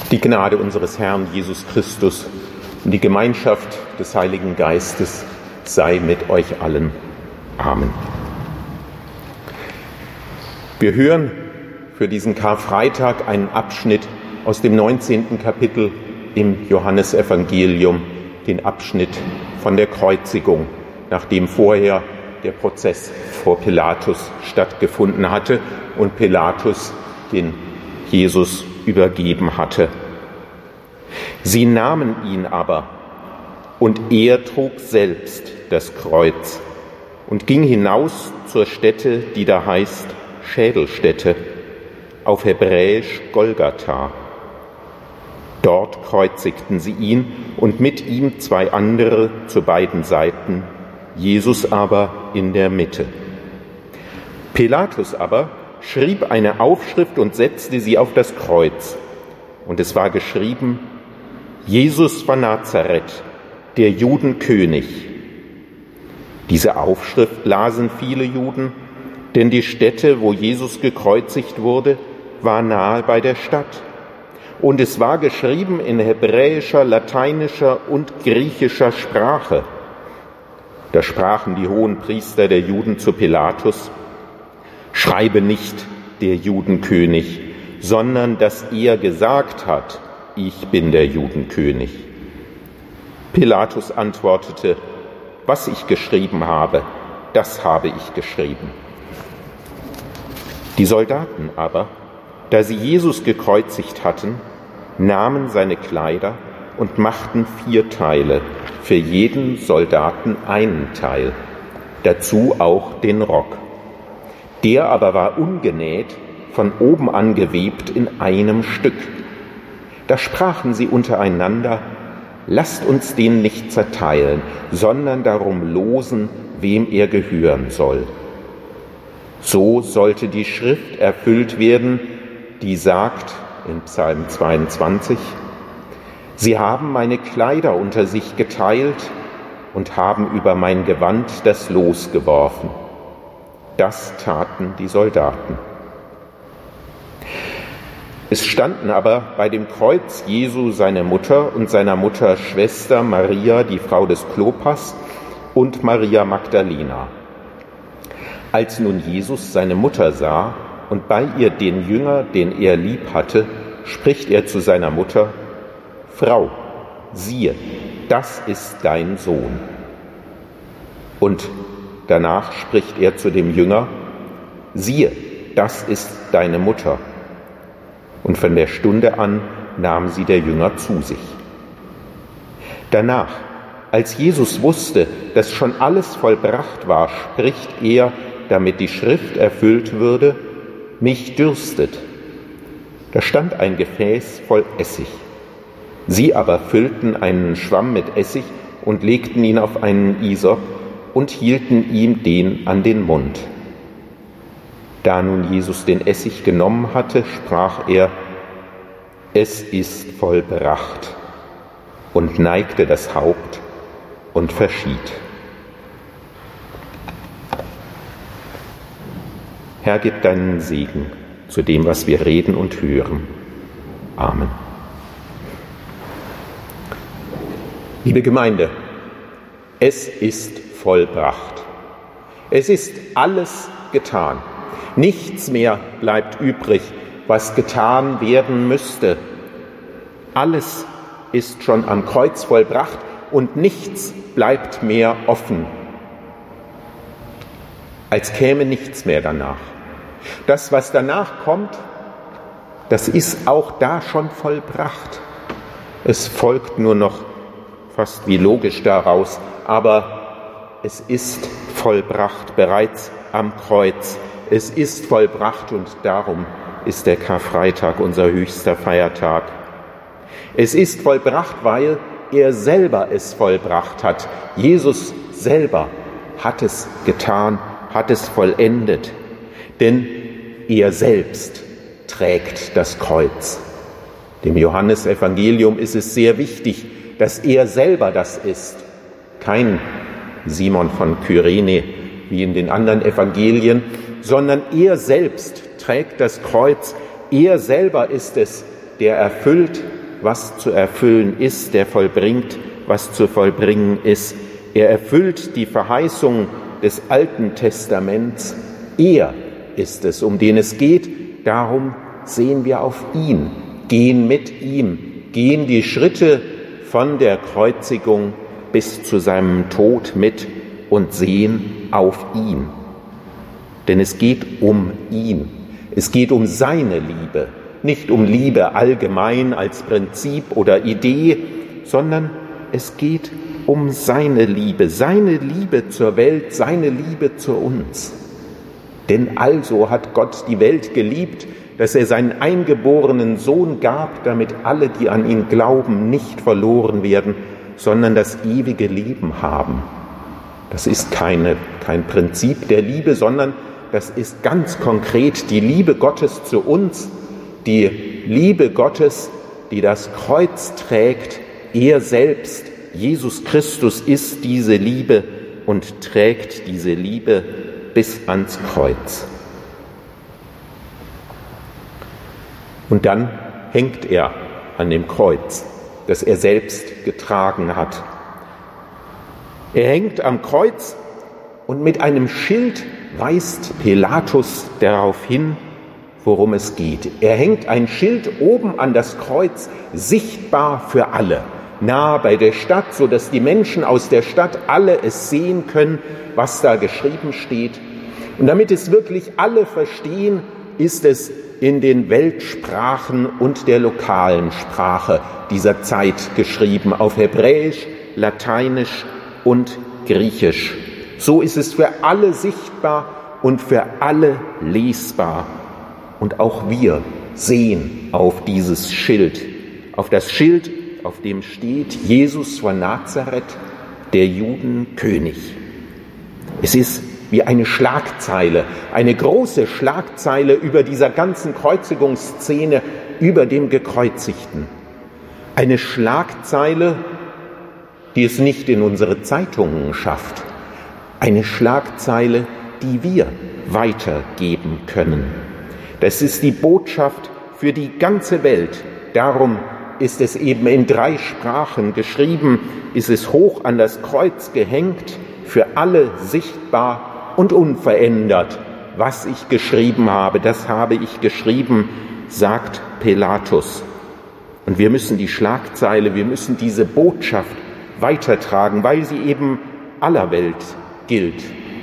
Die Gnade unseres Herrn Jesus Christus und die Gemeinschaft des Heiligen Geistes sei mit euch allen. Amen. Wir hören für diesen Karfreitag einen Abschnitt aus dem 19. Kapitel im Johannesevangelium, den Abschnitt von der Kreuzigung, nachdem vorher der Prozess vor Pilatus stattgefunden hatte und Pilatus den Jesus übergeben hatte. Sie nahmen ihn aber, und er trug selbst das Kreuz und ging hinaus zur Stätte, die da heißt Schädelstätte, auf Hebräisch Golgatha. Dort kreuzigten sie ihn und mit ihm zwei andere zu beiden Seiten, Jesus aber in der Mitte. Pilatus aber schrieb eine Aufschrift und setzte sie auf das Kreuz. Und es war geschrieben: Jesus von Nazareth, der Judenkönig. Diese Aufschrift lasen viele Juden, denn die Stätte, wo Jesus gekreuzigt wurde, war nahe bei der Stadt. Und es war geschrieben in hebräischer, lateinischer und griechischer Sprache. Da sprachen die Hohenpriester der Juden zu Pilatus: Schreibe nicht der Judenkönig, sondern dass er gesagt hat: Ich bin der Judenkönig. Pilatus antwortete: Was ich geschrieben habe, das habe ich geschrieben. Die Soldaten aber, da sie Jesus gekreuzigt hatten, nahmen seine Kleider und machten 4 Teile, für jeden Soldaten einen Teil, dazu auch den Rock. Der aber war ungenäht, von oben an gewebt in einem Stück. Da sprachen sie untereinander: Lasst uns den nicht zerteilen, sondern darum losen, wem er gehören soll. So sollte die Schrift erfüllt werden, die sagt in Psalm 22: Sie haben meine Kleider unter sich geteilt und haben über mein Gewand das Los geworfen. Das taten die Soldaten. Es standen aber bei dem Kreuz Jesu seine Mutter und seiner Mutter Schwester Maria, die Frau des Klopas, und Maria Magdalena. Als nun Jesus seine Mutter sah und bei ihr den Jünger, den er lieb hatte, spricht er zu seiner Mutter: Frau, siehe, das ist dein Sohn. Und danach spricht er zu dem Jünger: Siehe, das ist deine Mutter. Und von der Stunde an nahm sie der Jünger zu sich. Danach, als Jesus wusste, dass schon alles vollbracht war, spricht er, damit die Schrift erfüllt würde: Mich dürstet. Da stand ein Gefäß voll Essig. Sie aber füllten einen Schwamm mit Essig und legten ihn auf einen Isop und hielten ihm den an den Mund. Da nun Jesus den Essig genommen hatte, sprach er: Es ist vollbracht, und neigte das Haupt und verschied. Herr, gib deinen Segen zu dem, was wir reden und hören. Amen. Liebe Gemeinde, es ist vollbracht. Es ist alles getan. Nichts mehr bleibt übrig, was getan werden müsste. Alles ist schon am Kreuz vollbracht und nichts bleibt mehr offen, als käme nichts mehr danach. Das, was danach kommt, das ist auch da schon vollbracht. Es folgt nur noch fast wie logisch daraus, aber es ist vollbracht bereits am Kreuz. Es ist vollbracht und darum ist der Karfreitag unser höchster Feiertag. Es ist vollbracht, weil er selber es vollbracht hat. Jesus selber hat es getan, hat es vollendet. Denn er selbst trägt das Kreuz. Dem Johannesevangelium ist es sehr wichtig, dass er selber das ist. Kein Simon von Kyrene wie in den anderen Evangelien, sondern er selbst trägt das Kreuz. Er selber ist es, der erfüllt was zu erfüllen ist, der vollbringt, was zu vollbringen ist. Er erfüllt die Verheißung des Alten Testaments. Er ist es, um den es geht. Darum sehen wir auf ihn, gehen mit ihm, gehen die Schritte von der Kreuzigung bis zu seinem Tod mit und sehen auf ihn. Denn es geht um ihn. Es geht um seine Liebe, nicht um Liebe allgemein als Prinzip oder Idee, sondern es geht um seine Liebe zur Welt, seine Liebe zu uns. Denn also hat Gott die Welt geliebt, dass er seinen eingeborenen Sohn gab, damit alle, die an ihn glauben, nicht verloren werden, sondern das ewige Leben haben. Das ist kein Prinzip der Liebe, sondern das ist ganz konkret die Liebe Gottes zu uns, die Liebe Gottes, die das Kreuz trägt. Er selbst, Jesus Christus, ist diese Liebe und trägt diese Liebe bis ans Kreuz. Und dann hängt er an dem Kreuz, das er selbst getragen hat. Er hängt am Kreuz und mit einem Schild weist Pilatus darauf hin, worum es geht. Er hängt ein Schild oben an das Kreuz, sichtbar für alle, nahe bei der Stadt, sodass die Menschen aus der Stadt alle es sehen können, was da geschrieben steht. Und damit es wirklich alle verstehen, ist es in den Weltsprachen und der lokalen Sprache dieser Zeit geschrieben, auf Hebräisch, Lateinisch und Griechisch. So ist es für alle sichtbar und für alle lesbar. Und auch wir sehen auf dieses Schild, auf das Schild, auf dem steht Jesus von Nazareth, der Judenkönig. Es ist wie eine Schlagzeile, eine große Schlagzeile über dieser ganzen Kreuzigungsszene, über dem Gekreuzigten. Eine Schlagzeile, die es nicht in unsere Zeitungen schafft. Eine Schlagzeile, die wir weitergeben können. Das ist die Botschaft für die ganze Welt. Darum ist es eben in 3 Sprachen geschrieben, ist es hoch an das Kreuz gehängt, für alle sichtbar und unverändert. Was ich geschrieben habe, das habe ich geschrieben, sagt Pilatus. Und wir müssen die Schlagzeile, wir müssen diese Botschaft weitertragen, weil sie eben aller Welt gilt.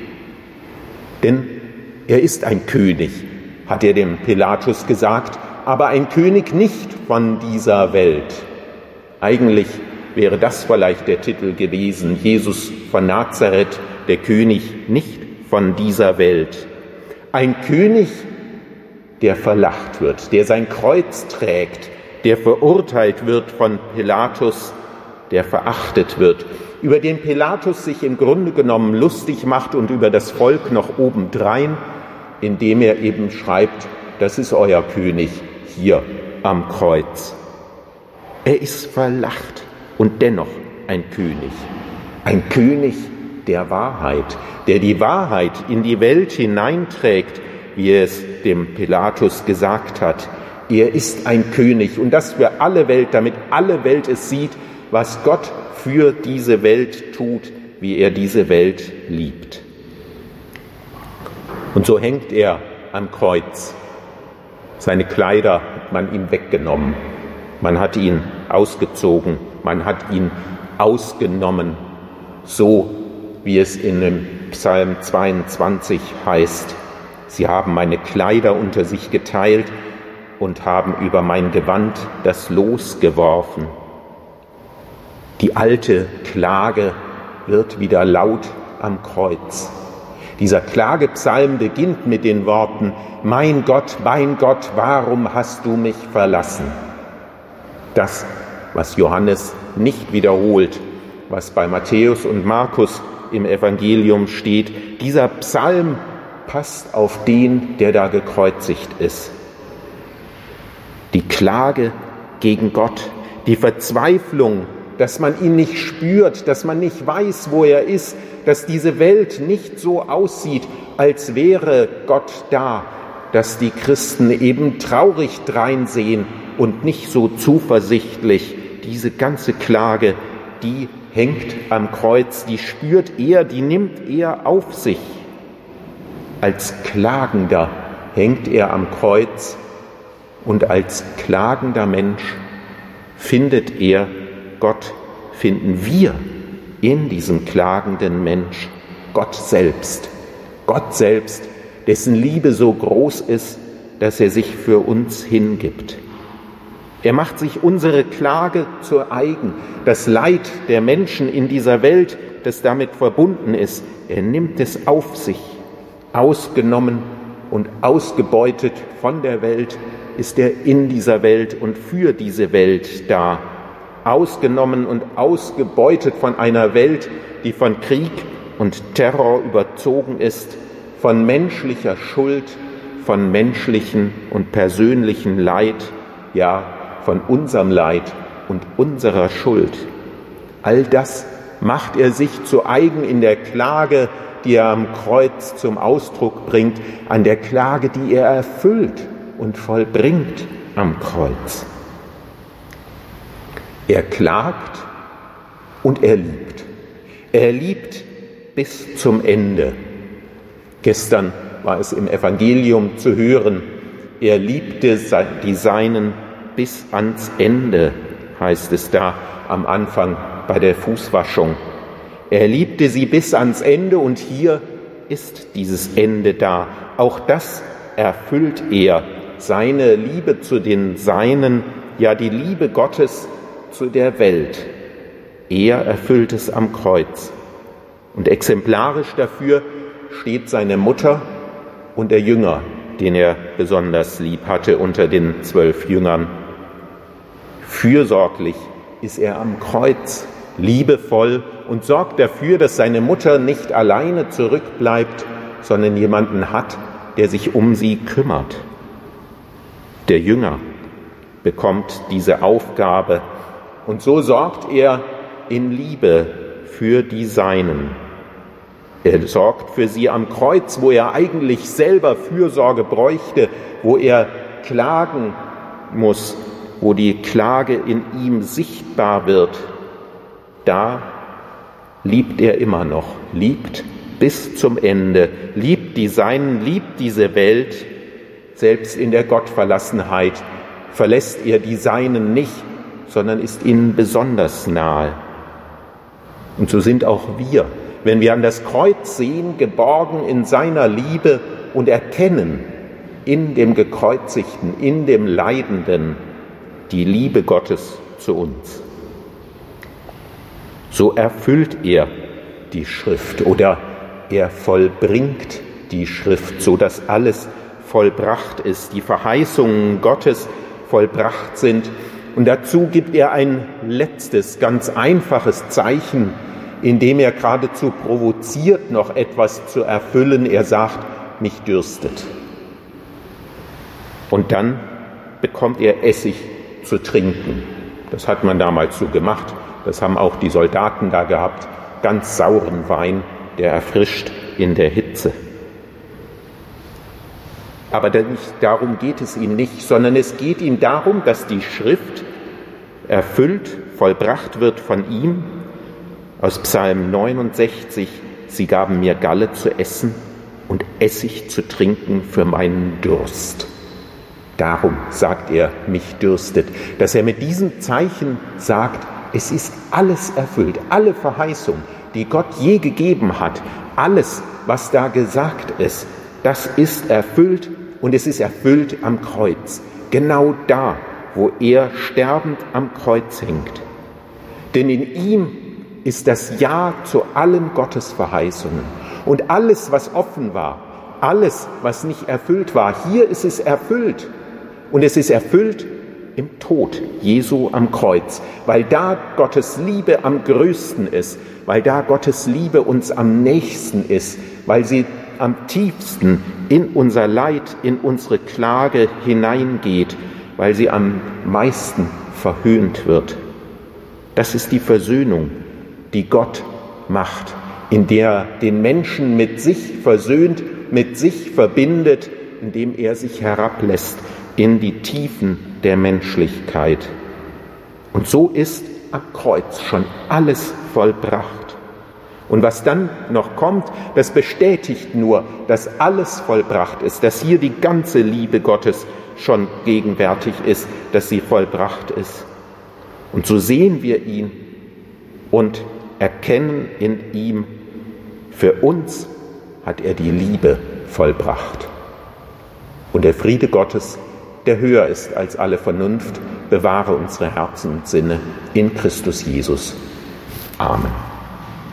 Denn er ist ein König, hat er dem Pilatus gesagt, aber ein König nicht von dieser Welt. Eigentlich wäre das vielleicht der Titel gewesen, Jesus von Nazareth, der König nicht von dieser Welt. Ein König, der verlacht wird, der sein Kreuz trägt, der verurteilt wird von Pilatus, der verachtet wird, über den Pilatus sich im Grunde genommen lustig macht und über das Volk noch obendrein, indem er eben schreibt, das ist euer König hier am Kreuz. Er ist verlacht und dennoch ein König der Wahrheit, der die Wahrheit in die Welt hineinträgt, wie er es dem Pilatus gesagt hat. Er ist ein König und das für alle Welt, damit alle Welt es sieht, was Gott für diese Welt tut, wie er diese Welt liebt. Und so hängt er am Kreuz. Seine Kleider hat man ihm weggenommen. Man hat ihn ausgezogen. Man hat ihn ausgenommen. So wie es in dem Psalm 22 heißt. Sie haben meine Kleider unter sich geteilt und haben über mein Gewand das Los geworfen. Die alte Klage wird wieder laut am Kreuz. Dieser Klagepsalm beginnt mit den Worten, mein Gott, warum hast du mich verlassen? Das, was Johannes nicht wiederholt, was bei Matthäus und Markus im Evangelium steht, dieser Psalm passt auf den, der da gekreuzigt ist. Die Klage gegen Gott, die Verzweiflung, dass man ihn nicht spürt, dass man nicht weiß, wo er ist, dass diese Welt nicht so aussieht, als wäre Gott da, dass die Christen eben traurig dreinsehen und nicht so zuversichtlich. Diese ganze Klage, die hängt am Kreuz, die spürt er, die nimmt er auf sich. Als Klagender hängt er am Kreuz und als klagender Mensch findet er Gott, finden wir in diesem klagenden Mensch Gott selbst, dessen Liebe so groß ist, dass er sich für uns hingibt. Er macht sich unsere Klage zu eigen, das Leid der Menschen in dieser Welt, das damit verbunden ist, er nimmt es auf sich. Ausgenommen und ausgebeutet von der Welt ist er in dieser Welt und für diese Welt da. Ausgenommen und ausgebeutet von einer Welt, die von Krieg und Terror überzogen ist, von menschlicher Schuld, von menschlichen und persönlichen Leid, ja, von unserem Leid und unserer Schuld. All das macht er sich zu eigen in der Klage, die er am Kreuz zum Ausdruck bringt, an der Klage, die er erfüllt und vollbringt am Kreuz. Er klagt und er liebt. Er liebt bis zum Ende. Gestern war es im Evangelium zu hören, er liebte die Seinen bis ans Ende, heißt es da am Anfang bei der Fußwaschung. Er liebte sie bis ans Ende und hier ist dieses Ende da. Auch das erfüllt er, seine Liebe zu den Seinen, ja die Liebe Gottes zu der Welt. Er erfüllt es am Kreuz. Und exemplarisch dafür steht seine Mutter und der Jünger, den er besonders lieb hatte unter den 12 Jüngern. Fürsorglich ist er am Kreuz, liebevoll und sorgt dafür, dass seine Mutter nicht alleine zurückbleibt, sondern jemanden hat, der sich um sie kümmert. Der Jünger bekommt diese Aufgabe und so sorgt er in Liebe für die Seinen. Er sorgt für sie am Kreuz, wo er eigentlich selber Fürsorge bräuchte, wo er klagen muss, wo die Klage in ihm sichtbar wird. Da liebt er immer noch, liebt bis zum Ende, liebt die Seinen, liebt diese Welt. Selbst in der Gottverlassenheit verlässt er die Seinen nicht, sondern ist ihnen besonders nahe. Und so sind auch wir, wenn wir an das Kreuz sehen, geborgen in seiner Liebe und erkennen in dem Gekreuzigten, in dem Leidenden die Liebe Gottes zu uns. So erfüllt er die Schrift oder er vollbringt die Schrift, so dass alles vollbracht ist, die Verheißungen Gottes vollbracht sind. Und dazu gibt er ein letztes, ganz einfaches Zeichen, indem er geradezu provoziert, noch etwas zu erfüllen. Er sagt, mich dürstet. Und dann bekommt er Essig zu trinken. Das hat man damals so gemacht. Das haben auch die Soldaten da gehabt. Ganz sauren Wein, der erfrischt in der Hitze. Aber darum geht es ihm nicht, sondern es geht ihm darum, dass die Schrift erfüllt, vollbracht wird von ihm. Aus Psalm 69, sie gaben mir Galle zu essen und Essig zu trinken für meinen Durst. Darum sagt er, mich dürstet. Dass er mit diesem Zeichen sagt, es ist alles erfüllt, alle Verheißungen, die Gott je gegeben hat, alles, was da gesagt ist, das ist erfüllt und es ist erfüllt am Kreuz. Genau da, wo er sterbend am Kreuz hängt. Denn in ihm ist das Ja zu allen Gottes Verheißungen. Und alles, was offen war, alles, was nicht erfüllt war, hier ist es erfüllt. Und es ist erfüllt im Tod Jesu am Kreuz, weil da Gottes Liebe am größten ist, weil da Gottes Liebe uns am nächsten ist, weil sie am tiefsten in unser Leid, in unsere Klage hineingeht, weil sie am meisten verhöhnt wird. Das ist die Versöhnung, die Gott macht, in der er den Menschen mit sich versöhnt, mit sich verbindet, indem er sich herablässt in die Tiefen der Menschlichkeit. Und so ist am Kreuz schon alles vollbracht. Und was dann noch kommt, das bestätigt nur, dass alles vollbracht ist, dass hier die ganze Liebe Gottes schon gegenwärtig ist, dass sie vollbracht ist. Und so sehen wir ihn und erkennen in ihm, für uns hat er die Liebe vollbracht. Und der Friede Gottes, der höher ist als alle Vernunft, bewahre unsere Herzen und Sinne in Christus Jesus. Amen.